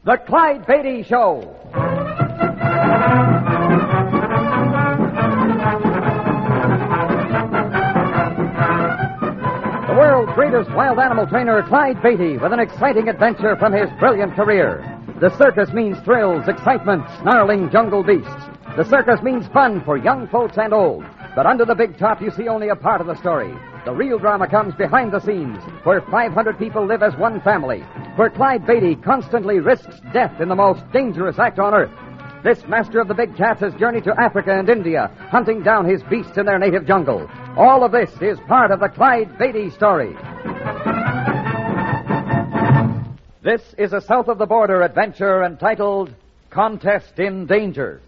The Clyde Beatty Show. The world's greatest wild animal trainer, Clyde Beatty, with an exciting adventure from his brilliant career. The circus means thrills, excitement, snarling jungle beasts. The circus means fun for young folks and old. But under the big top, you see only a part of the story. The real drama comes behind the scenes, where 500 people live as one family, where Clyde Beatty constantly risks death in the most dangerous act on earth. This master of the big cats has journeyed to Africa and India, hunting down his beasts in their native jungle. All of this is part of the Clyde Beatty story. This is a south-of-the-border adventure entitled Contest in Danger.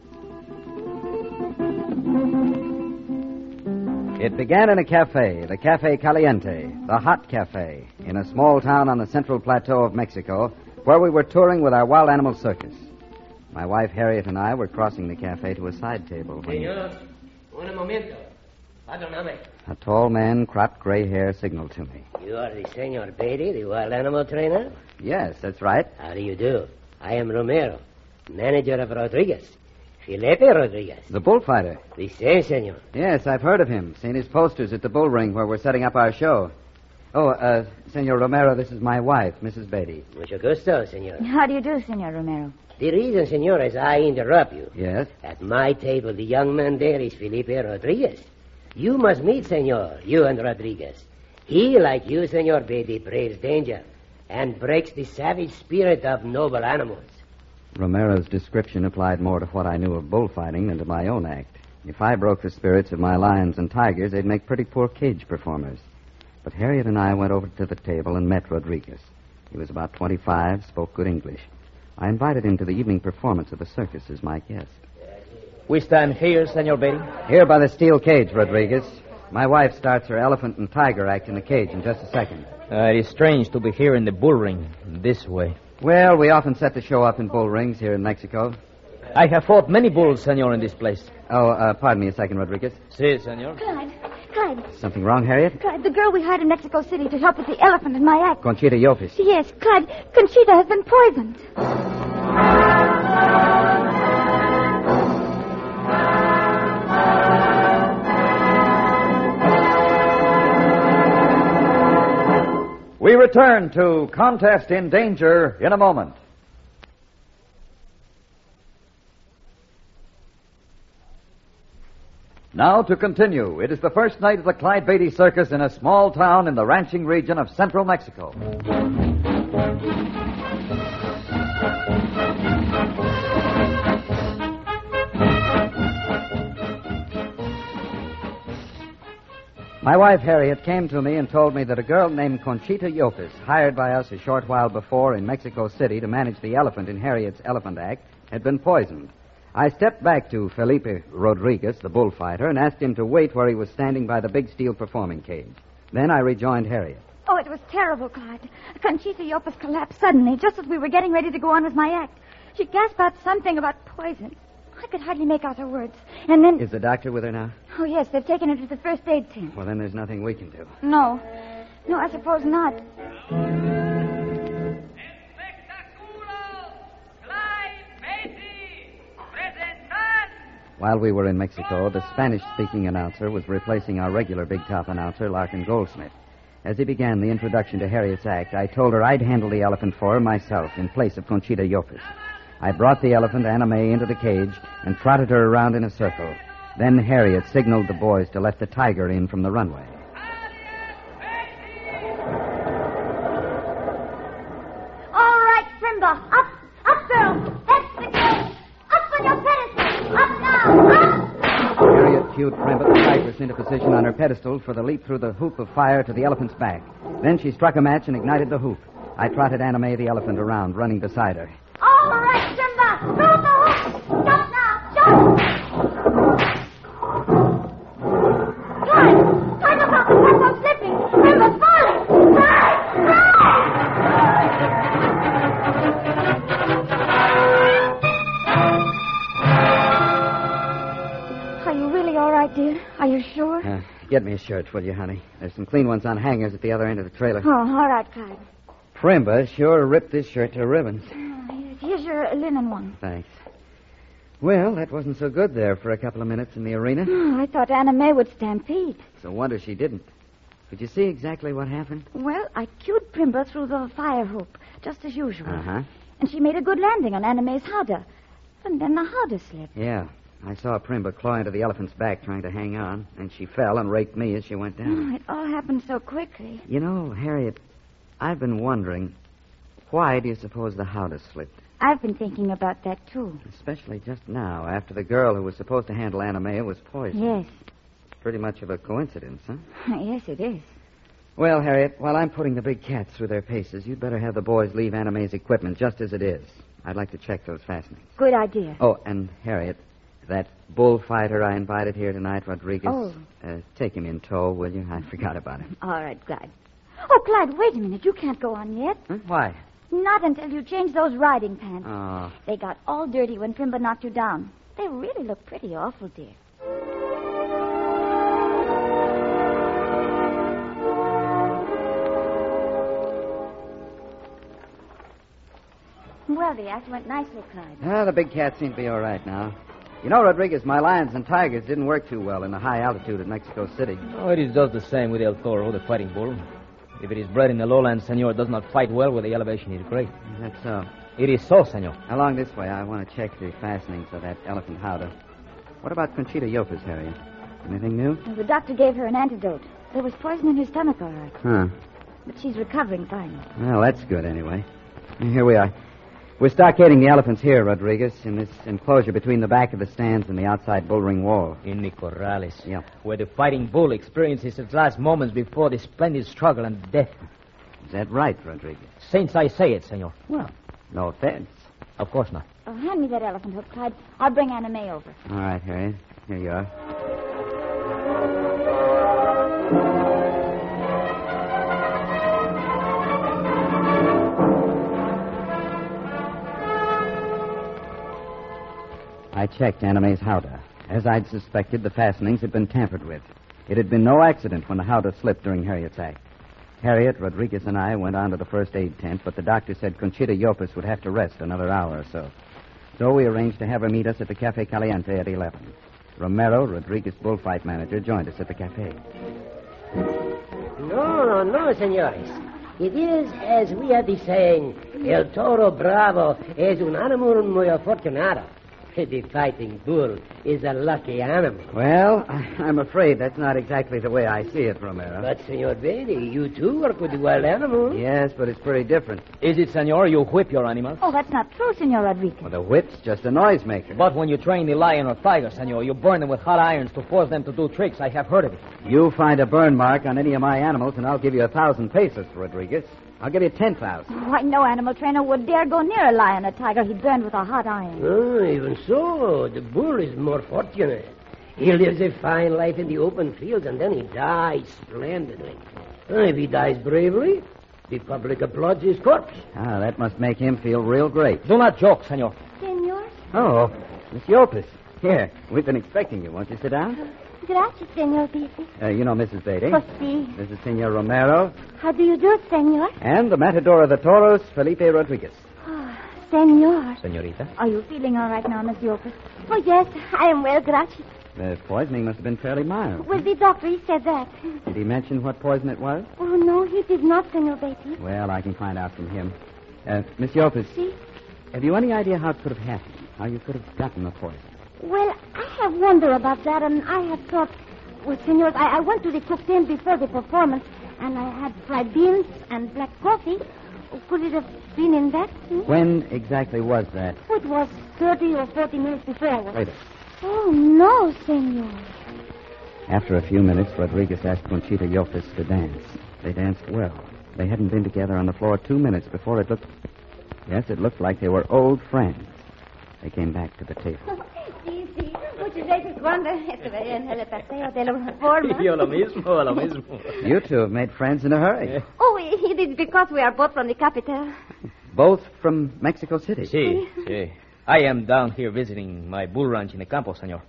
It began in a cafe, the Cafe Caliente, the hot cafe, in a small town on the central plateau of Mexico, where we were touring with our wild animal circus. My wife, Harriet, and I were crossing the cafe to a side table when... Señor, un momento. Perdóname. A tall man, cropped gray hair, signaled to me. You are the Senor Beatty, the wild animal trainer? Yes, that's right. How do you do? I am Romero, manager of Rodriguez. Felipe Rodriguez. The bullfighter. The same, senor. Yes, I've heard of him. Seen his posters at the bull ring where we're setting up our show. Oh, Senor Romero, this is my wife, Mrs. Beatty. Mucho gusto, senor. How do you do, Senor Romero? The reason, senor, is I interrupt you. Yes? At my table, the young man there is Felipe Rodriguez. You must meet, senor, you and Rodriguez. He, like you, Senor Beatty, braves danger and breaks the savage spirit of noble animals. Romero's description applied more to what I knew of bullfighting than to my own act. If I broke the spirits of my lions and tigers, they'd make pretty poor cage performers. But Harriet and I went over to the table and met Rodriguez. He was about 25, spoke good English. I invited him to the evening performance of the circus as my guest. We stand here, Senor Beatty. Here by the steel cage, Rodriguez. My wife starts her elephant and tiger act in the cage in just a second. It is strange to be here in the bull ring this way. Well, we often set the show up in bull rings here in Mexico. I have fought many bulls, senor, in this place. Oh, pardon me a second, Rodriguez. Si, senor. Clyde. Something wrong, Harriet? Clyde, the girl we hired in Mexico City to help with the elephant in my act. Conchita Yopis. Yes, Clyde, Conchita has been poisoned. We return to Contest in Danger in a moment. Now to continue. It is the first night of the Clyde Beatty Circus in a small town in the ranching region of central Mexico. My wife, Harriet, came to me and told me that a girl named Conchita Yopis, hired by us a short while before in Mexico City to manage the elephant in Harriet's elephant act, had been poisoned. I stepped back to Felipe Rodriguez, the bullfighter, and asked him to wait where he was standing by the big steel performing cage. Then I rejoined Harriet. Oh, it was terrible, Clyde. Conchita Yopis collapsed suddenly, just as we were getting ready to go on with my act. She gasped out something about poison. I could hardly make out her words. And then... Is the doctor with her now? Oh, yes, they've taken her to the first aid tent. Well, then there's nothing we can do. No, I suppose not. While we were in Mexico, the Spanish-speaking announcer was replacing our regular big-top announcer, Larkin Goldsmith. As he began the introduction to Harriet's act, I told her I'd handle the elephant for her myself in place of Conchita Yopis. I brought the elephant, Anna May, into the cage and trotted her around in a circle. Then Harriet signaled the boys to let the tiger in from the runway. All right, Simba. Up, girl. That's the cage. Up on your pedestal. Up now. Up. Harriet cued Primbit the tigress into position on her pedestal for the leap through the hoop of fire to the elephant's back. Then she struck a match and ignited the hoop. I trotted Anna May, the elephant, around, running beside her. All right, Simba. Throw the hook. Jump now. Jump. Clyde, look out. The platform's slipping. Simba's falling. Are you really all right, dear? Are you sure? Get me a shirt, will you, honey? There's some clean ones on hangers at the other end of the trailer. Oh, all right, Clyde. Primba sure ripped this shirt to ribbons. Here, a linen one. Thanks. Well, that wasn't so good there for a couple of minutes in the arena. Oh, I thought Anna May would stampede. It's a wonder she didn't. Did you see exactly what happened? Well, I cued Primble through the fire hoop, just as usual. Uh-huh. And she made a good landing on Anna May's howdah. And then the howdah slipped. Yeah. I saw Primba claw into the elephant's back trying to hang on, and she fell and raked me as she went down. Oh, it all happened so quickly. You know, Harriet, I've been wondering, why do you suppose the howdah slipped? I've been thinking about that, too. Especially just now, after the girl who was supposed to handle Anna May was poisoned. Yes. Pretty much of a coincidence, huh? Yes, it is. Well, Harriet, while I'm putting the big cats through their paces, you'd better have the boys leave Anna May's equipment just as it is. I'd like to check those fastenings. Good idea. Oh, and Harriet, that bullfighter I invited here tonight, Rodriguez. Oh. Take him in tow, will you? I forgot about him. All right, Clyde. Oh, Clyde, wait a minute. You can't go on yet. Huh? Why? Not until you change those riding pants. Oh. They got all dirty when Primba knocked you down. They really look pretty awful, dear. Well, the act went nicely, Clyde. Ah, the big cats seem to be all right now. You know, Rodriguez, my lions and tigers didn't work too well in the high altitude at Mexico City. Oh, it is just the same with El Toro, the fighting bull. If it is bred in the lowlands, senor, does not fight well where the elevation is great. That's so. It is so, senor. Along this way, I want to check the fastenings of that elephant howdah. What about Conchita Yopez, Harriet? Anything new? Well, the doctor gave her an antidote. There was poison in her stomach, all right. Huh. But she's recovering fine. Well, that's good anyway. Here we are. We're stockading the elephants here, Rodriguez, in this enclosure between the back of the stands and the outside bullring wall. In the corrales. Yeah. Where the fighting bull experiences its last moments before the splendid struggle and death. Is that right, Rodriguez? Since I say it, senor. Well, no offense. Of course not. Oh, hand me that elephant hook, Clyde. I'll bring Anna May over. All right, Harriet. Here you are. I checked Anna May's howdah. As I'd suspected, the fastenings had been tampered with. It had been no accident when the howdah slipped during Harriet's act. Harriet, Rodriguez, and I went on to the first aid tent, but the doctor said Conchita Yopez would have to rest another hour or so. So we arranged to have her meet us at the Cafe Caliente at 11. Romero, Rodriguez bullfight manager, joined us at the cafe. No, senores. It is, as we are saying, El Toro Bravo es un animal muy afortunado. The fighting bull is a lucky animal. Well, I'm afraid that's not exactly the way I see it, Romero. But, Senor Bailey, you too work with the wild animals. Yes, but it's pretty different. Is it, senor, you whip your animals? Oh, that's not true, Senor Rodriguez. Well, the whip's just a noisemaker. But when you train the lion or tiger, senor, you burn them with hot irons to force them to do tricks. I have heard of it. You find a burn mark on any of my animals, and I'll give you 1,000 pesos, Rodriguez. I'll give you 10,000. Why, no animal trainer would dare go near a lion or tiger he'd burned with a hot iron. Oh, even so, the bull is more fortunate. He lives a fine life in the open fields, and then he dies splendidly. If he dies bravely, the public applauds his corpse. Ah, that must make him feel real great. Do not joke, senor. Senor? Oh, Miss Yopez. Here, we've been expecting you. Won't you sit down? Gracias, Senor Beatty. You know Mrs. Beatty. Pues sí. This is Senor Romero. How do you do, Senor? And the matador of the toros, Felipe Rodriguez. Oh, Senor. Senorita. Are you feeling all right now, Miss Yopez? Oh, yes, I am well, gracias. The poisoning must have been fairly mild. Well, the doctor, he said that. Did he mention what poison it was? Oh, no, he did not, Senor Beatty. Well, I can find out from him. Miss Yopez. See? Have you any idea how it could have happened? How you could have gotten the poison? Well, I have wondered about that, and I have thought... Well, senors, I went to the cook tent before the performance, and I had fried beans and black coffee. Could it have been in that? When exactly was that? It was 30 or 40 minutes before I was... Wait a... Oh, no, senor. After a few minutes, Rodriguez asked Conchita Yopez to dance. They danced well. They hadn't been together on the floor 2 minutes before it looked... Yes, it looked like they were old friends. They came back to the table. Sí, sí. Muchas veces cuando estuve en el paseo de la forma. Yo lo mismo. You two have made friends in a hurry. Oh, it is because we are both from the capital. Both from Mexico City. Sí. I am down here visiting my bull ranch in the campo, senor.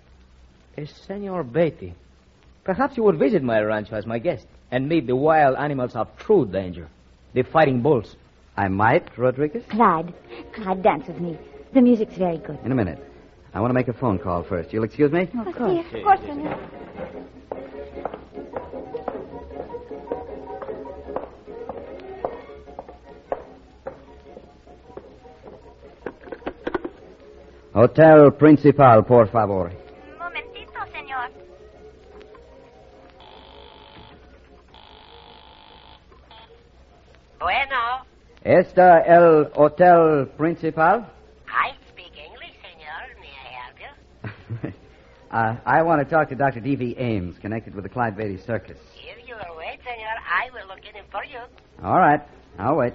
Senor Beatty, perhaps you would visit my rancho as my guest and meet the wild animals of true danger, the fighting bulls. I might, Rodriguez? Clyde, dance with me. The music's very good. In a minute. I want to make a phone call first. You'll excuse me? Of course. Of course, senor. Hotel Principal, por favor. Momentito, senor. Bueno, ¿Está el Hotel Principal? I speak English, senor. May I help you? I want to talk to Dr. D.V. Ames, connected with the Clyde Beatty Circus. If you will wait, senor, I will look in him for you. All right. I'll wait.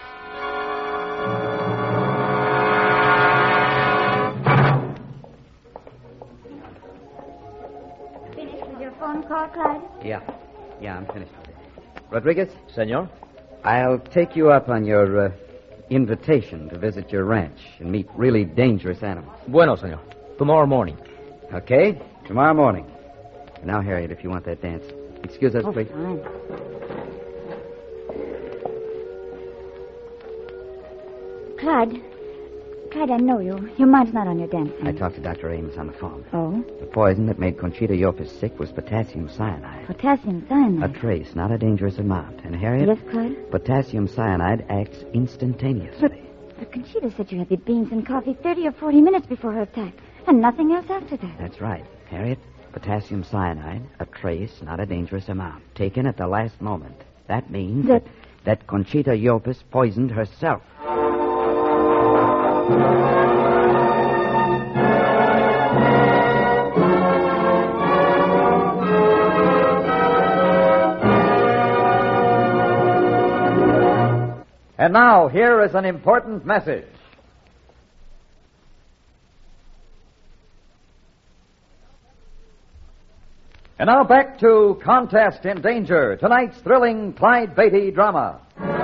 Finished with your phone call, Clyde? Yeah, I'm finished. Rodriguez, Senor? I'll take you up on your invitation to visit your ranch and meet really dangerous animals. Bueno, senor. Tomorrow morning. Okay? Tomorrow morning. Now, Harriet, if you want that dance. Excuse us, please. Fine. Clyde, I know you. Your mind's not on your dancing. I talked to Dr. Ames on the phone. Oh? The poison that made Conchita Yopis sick was potassium cyanide. Potassium A cyanide. trace, not a dangerous amount. And, Harriet, Yes, Clyde? potassium cyanide acts instantaneously. But Conchita said you had the beans and coffee 30 or 40 minutes before her attack, and nothing else after that. That's right. Harriet, potassium cyanide, a trace, not a dangerous amount, taken at the last moment. That means that Conchita Yopis poisoned herself. And now, here is an important message. And now back to Contest in Danger, tonight's thrilling Clyde Beatty drama.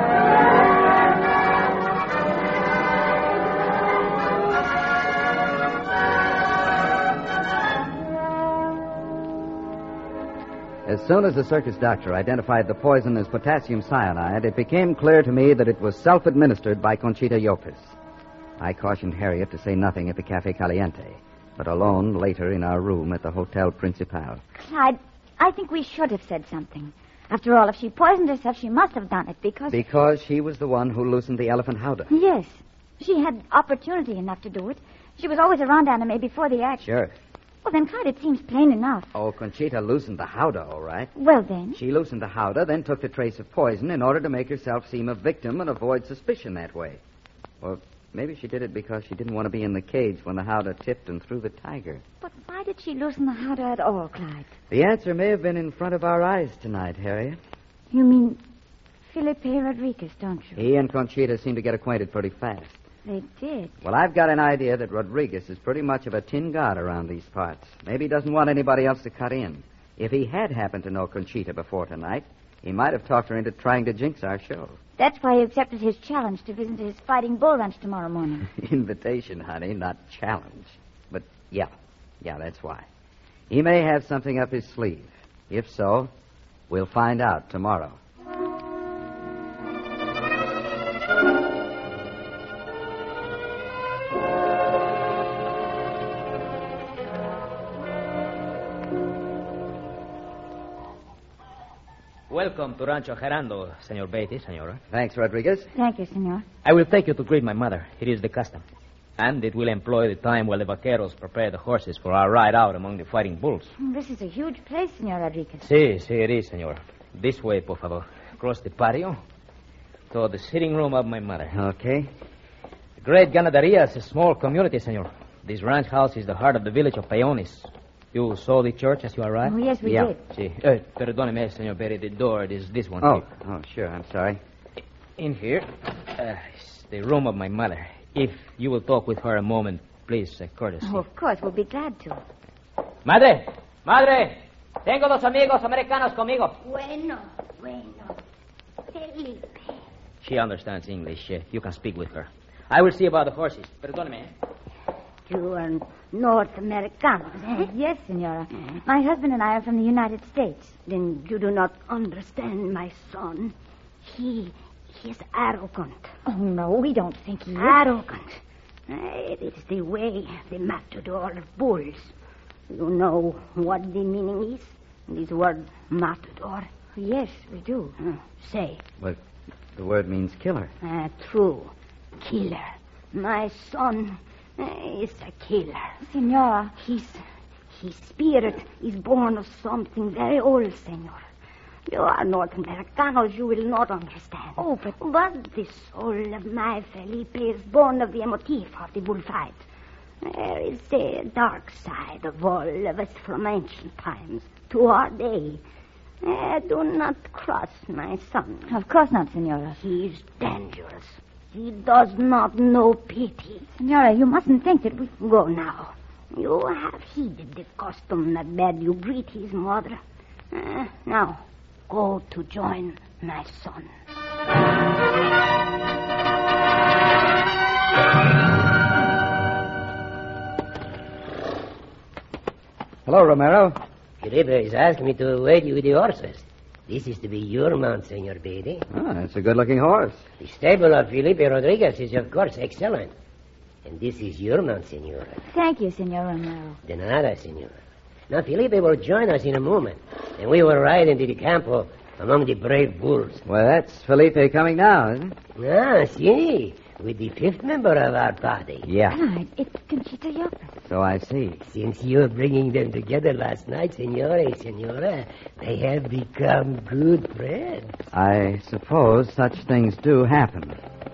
As soon as the circus doctor identified the poison as potassium cyanide, it became clear to me that it was self-administered by Conchita Yopis. I cautioned Harriet to say nothing at the Cafe Caliente, but alone later in our room at the Hotel Principal. Clyde, I think we should have said something. After all, if she poisoned herself, she must have done it because... Because she was the one who loosened the elephant howdah. Yes. She had opportunity enough to do it. She was always around Anime before the action. Sure. Well, then, Clyde, it seems plain enough. Oh, Conchita loosened the howdah, all right. Well, then. She loosened the howdah, then took the trace of poison in order to make herself seem a victim and avoid suspicion that way. Or maybe she did it because she didn't want to be in the cage when the howdah tipped and threw the tiger. But why did she loosen the howdah at all, Clyde? The answer may have been in front of our eyes tonight, Harriet. You mean Felipe Rodriguez, don't you? He and Conchita seemed to get acquainted pretty fast. They did. Well, I've got an idea that Rodriguez is pretty much of a tin god around these parts. Maybe he doesn't want anybody else to cut in. If he had happened to know Conchita before tonight, he might have talked her into trying to jinx our show. That's why he accepted his challenge to visit his Fighting Bull Ranch tomorrow morning. Invitation, honey, not challenge. But yeah, that's why. He may have something up his sleeve. If so, we'll find out tomorrow. Welcome to Rancho Gerando, Senor Beatty, Senora. Thanks, Rodriguez. Thank you, senor. I will take you to greet my mother. It is the custom. And it will employ the time while the vaqueros prepare the horses for our ride out among the fighting bulls. This is a huge place, Senor Rodriguez. Sí, it is, senor. This way, por favor. Across the patio to the sitting room of my mother. Okay. The great Ganaderia is a small community, senor. This ranch house is the heart of the village of Payones. You saw the church as you arrived? Oh, yes, we Yeah. did. Sí. Perdóneme, senor Beatty. The door is this one. Oh, sure. I'm sorry. In here is the room of my mother. If you will talk with her a moment, please, courtesy. Oh, of course, we'll be glad to. Madre! Tengo dos amigos americanos conmigo. Bueno. Felipe. She understands English. You can speak with her. I will see about the horses. Perdóneme. You are North Americanos, eh? Yes, senora. My husband and I are from the United States. Then you do not understand my son. He is arrogant. Oh, no, we don't think he is. Arrogant. It is the way, the matador of bulls. You know what the meaning is? This word matador. Yes, we do. Say. But the word means killer. True. Killer. My son is a killer. Senora. His spirit is born of something very old, senor. You are North Americanos, you will not understand. Oh, but the soul of my Felipe is born of the emotif of the bullfight. There is the dark side of all of us from ancient times to our day. Do not cross my son. Of course not, Senora. He is dangerous. He does not know pity. Senora, you mustn't think that we... Go now. You have heeded the custom that bade you greet his mother. Now, go to join my son. Hello, Romero. Felipe is asking me to wait you with the horses. This is to be your mount, Senor Beatty. Oh, that's a good-looking horse. The stable of Felipe Rodriguez is, of course, excellent. And this is your mount, Senora. Thank you, Senor Romero. De nada, Senora. Now, Felipe will join us in a moment, and we will ride into the campo among the brave bulls. Well, that's Felipe coming now, isn't it? Ah, si. With the fifth member of our party. Yeah. Ah, it's Conchita Yopez. So I see. Since you're bringing them together last night, Senora, they have become good friends. I suppose such things do happen.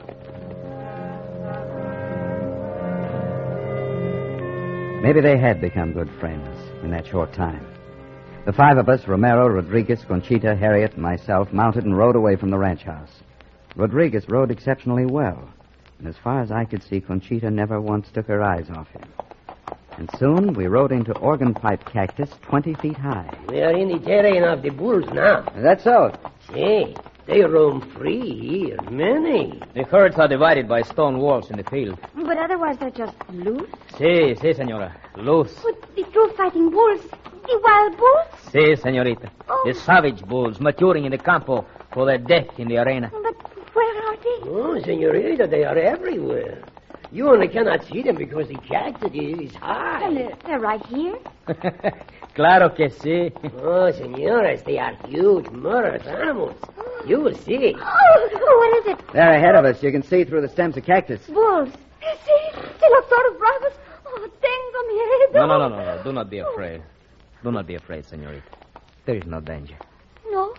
Maybe they had become good friends in that short time. The five of us, Romero, Rodriguez, Conchita, Harriet, and myself, mounted and rode away from the ranch house. Rodriguez rode exceptionally well, and as far as I could see, Conchita never once took her eyes off him. And soon we rode into organ pipe cactus 20 feet high. We are in the terrain of the bulls now. Is that so? See, they roam free here, many. The herds are divided by stone walls in the field. But otherwise they're just loose. Si, senora. Loose. But the true fighting bulls, the wild bulls? Si, senorita. Oh. The savage bulls maturing in the campo for their death in the arena. But where are they? Oh, Senorita, they are everywhere. You only cannot see them because the cactus is high. Well, they're right here. Claro que si. Oh, señoras, they are huge, murderous animals. You will see. Oh, what is it? There ahead of us, you can see through the stems of cactus. Bulls. See, they look sort of bravos. Oh, tengo miedo. No. Do not be afraid. Do not be afraid, senorita. There is no danger. No,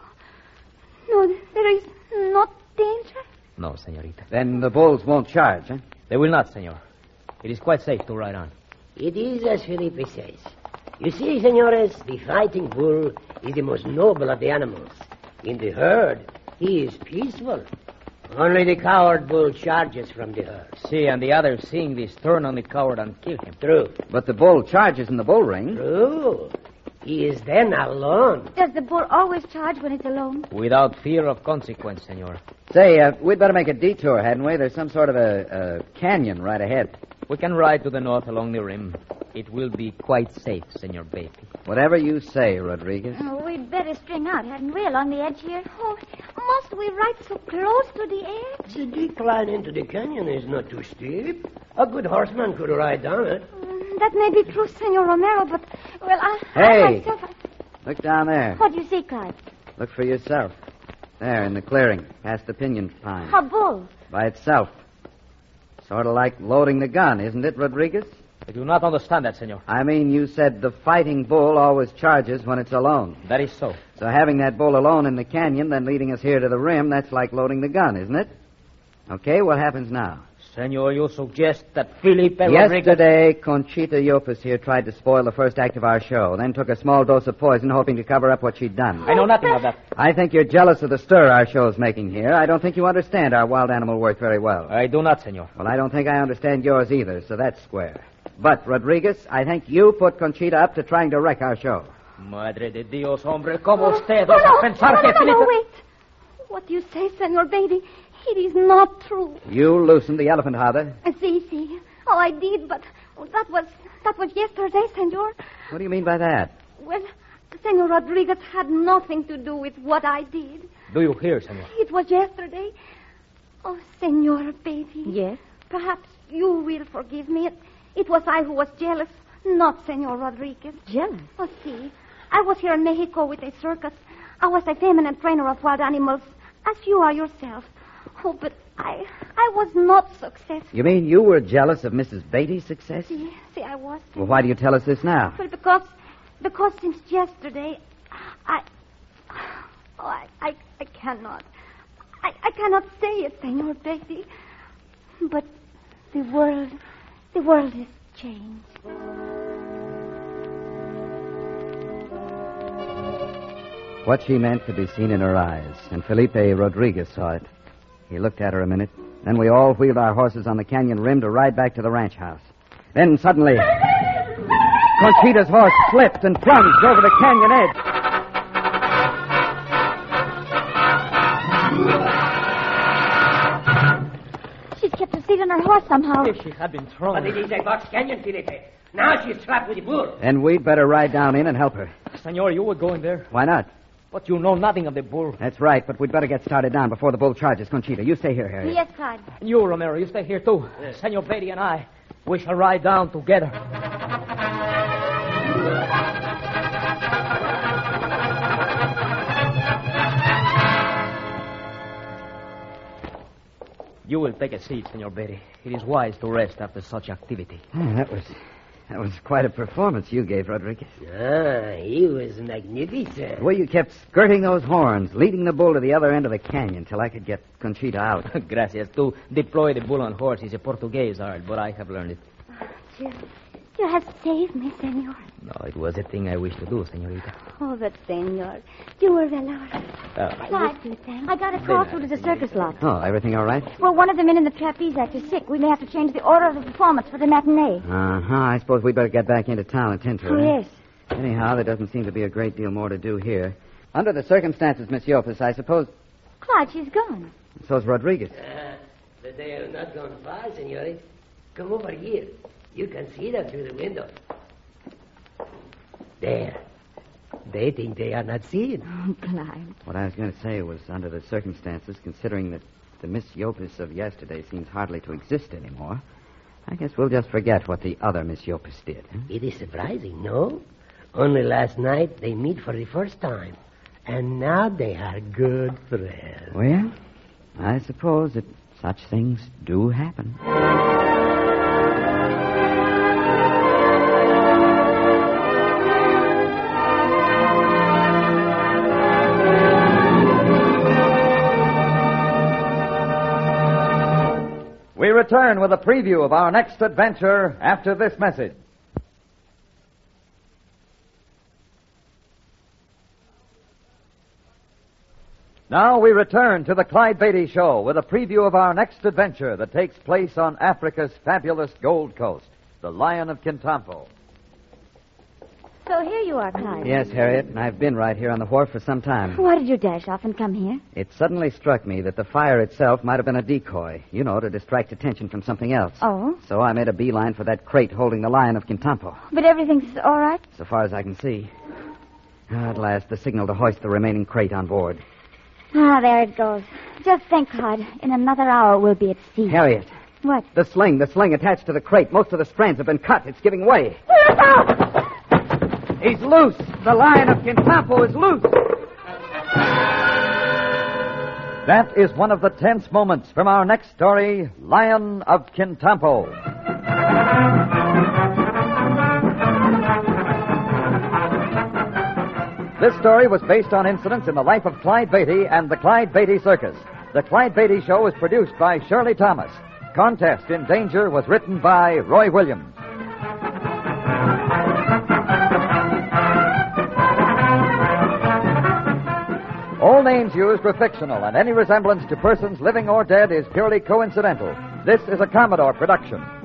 there is not danger. No, senorita. Then the bulls won't charge, huh? They will not, senor. It is quite safe to ride on. It is as Felipe says. You see, senores, the fighting bull is the most noble of the animals. In the herd, he is peaceful. Only the coward bull charges from the herd. See, and the others, seeing this, turn on the coward and kill him. True. But the bull charges in the bull ring. True. He is then alone. Does the bull always charge when it's alone? Without fear of consequence, senor. Say, we'd better make a detour, hadn't we? There's some sort of a canyon right ahead. We can ride to the north along the rim. It will be quite safe, Senor Beatty. Whatever you say, Rodriguez. Oh, we'd better string out, hadn't we, along the edge here? Oh, must we ride so close to the edge? The decline into the canyon is not too steep. A good horseman could ride down it. That may be true, Senor Romero, but, well, I Hey! myself... Look down there. What do you see, Clyde? Look for yourself. There, in the clearing, past the pinyon pine. A bull. By itself. Sort of like loading the gun, isn't it, Rodriguez? I do not understand that, senor. I mean, you said the fighting bull always charges when it's alone. That is so. So having that bull alone in the canyon, then leading us here to the rim, that's like loading the gun, isn't it? Okay, what happens now? Senor, you suggest that Felipe Rodriguez... Yesterday, Conchita Yopez here tried to spoil the first act of our show, then took a small dose of poison, hoping to cover up what she'd done. I know nothing of that. I think you're jealous of the stir our show's making here. I don't think you understand our wild animal work very well. I do not, senor. Well, I don't think I understand yours either, so that's square. But, Rodriguez, I think you put Conchita up to trying to wreck our show. Madre de Dios, hombre, ¿cómo usted vas a pensar que no, Felipe... wait. What do you say, Senor Beatty? It is not true. You loosened the elephant, Hada. See. Oh, I did, but that was yesterday, Senor. What do you mean by that? Well, Senor Rodriguez had nothing to do with what I did. Do you hear, senor? It was yesterday. Oh, Senor Beatty. Yes? Perhaps you will forgive me. It was I who was jealous, not Senor Rodriguez. Jealous? Oh, see, I was here in Mexico with a circus. I was a feminine trainer of wild animals, as you are yourself. Oh, but I was not successful. You mean you were jealous of Mrs. Beatty's success? See, I was. Well, why do you tell us this now? Well, because since yesterday, I cannot. I cannot say it, Senor Beatty. But the world has changed. What she meant could be seen in her eyes, and Felipe Rodriguez saw it. He looked at her a minute. Then we all wheeled our horses on the canyon rim to ride back to the ranch house. Then suddenly, Conchita's horse slipped and plunged over the canyon edge. She kept her seat on her horse somehow. If she had been thrown. But it is a box canyon, Felipe. Now she's trapped with the bull. And we'd better ride down in and help her. Senor, you were going there. Why not? But you know nothing of the bull. That's right, but we'd better get started down before the bull charges. Conchita, you stay here, Harry. Yes, Clyde. And you, Romero, you stay here, too. Senor Beatty and I, we shall ride down together. You will take a seat, Senor Beatty. It is wise to rest after such activity. That was quite a performance you gave, Rodriguez. Ah, he was magnificent. The way you kept skirting those horns, leading the bull to the other end of the canyon till I could get Conchita out. Gracias. To deploy the bull on horse is a Portuguese art, but I have learned it. You have saved me, Senor. No, it was a thing I wished to do, senorita. Oh, but, Senor, you were valorous. Clyde, I got a call through to the circus lot. Oh, everything all right? Well, one of the men in the trapeze act is sick. We may have to change the order of the performance for the matinee. Uh-huh. I suppose we'd better get back into town and tend to Oh, her. yes. Anyhow, there doesn't seem to be a great deal more to do here. Under the circumstances, Miss Yopis, I suppose... Clyde, she's gone. So's Rodriguez. But they are not gone far, senores. Come over here. You can see them through the window. There. They think they are not seen. Oh, Clyde. What I was going to say was, under the circumstances, considering that the Miss Yopis of yesterday seems hardly to exist anymore, I guess we'll just forget what the other Miss Yopis did. Huh? It is surprising, no? Only last night they meet for the first time. And now they are good friends. Well, I suppose that such things do happen. We return with a preview of our next adventure after this message. Now we return to the Clyde Beatty Show with a preview of our next adventure that takes place on Africa's fabulous Gold Coast, the Lion of Kintampo. So here you are, Clyde. Yes, Harriet, and I've been right here on the wharf for some time. Why did you dash off and come here? It suddenly struck me that the fire itself might have been a decoy, to distract attention from something else. Oh? So I made a beeline for that crate holding the Lion of Kintampo, But everything's all right? so far as I can see. At last, the signal to hoist the remaining crate on board. Ah, there it goes. Just think, Clyde. In another hour, we'll be at sea. Harriet, What? the sling attached to the crate. Most of the strands have been cut. It's giving way. Look out! He's loose. The Lion of Kintampo is loose. That is one of the tense moments from our next story, Lion of Kintampo. This story was based on incidents in the life of Clyde Beatty and the Clyde Beatty Circus. The Clyde Beatty Show was produced by Shirley Thomas. Contest in Danger was written by Roy Williams. All names used were fictional, and any resemblance to persons living or dead is purely coincidental. This is a Commodore production.